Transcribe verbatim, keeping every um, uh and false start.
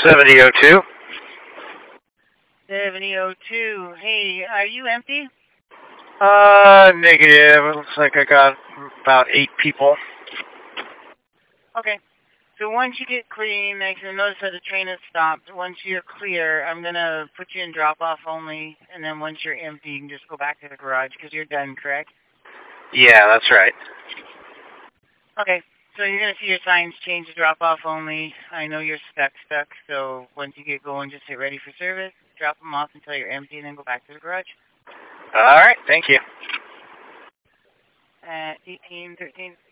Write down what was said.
seventy oh two. seventy oh two. Hey, are you empty? Uh, negative. It looks like I got about eight people. Okay. So once you get clean, I can notice that the train has stopped. Once you're clear, I'm going to put you in drop-off only, and then once you're empty, you can just go back to the garage because you're done, correct? Yeah, that's right. Okay. So you're going to see your signs change to drop-off only. I know you're stuck, stuck, so once you get going, just get ready for service, drop them off until you're empty, and then go back to the garage. All right, thank you. At eighteen thirteen.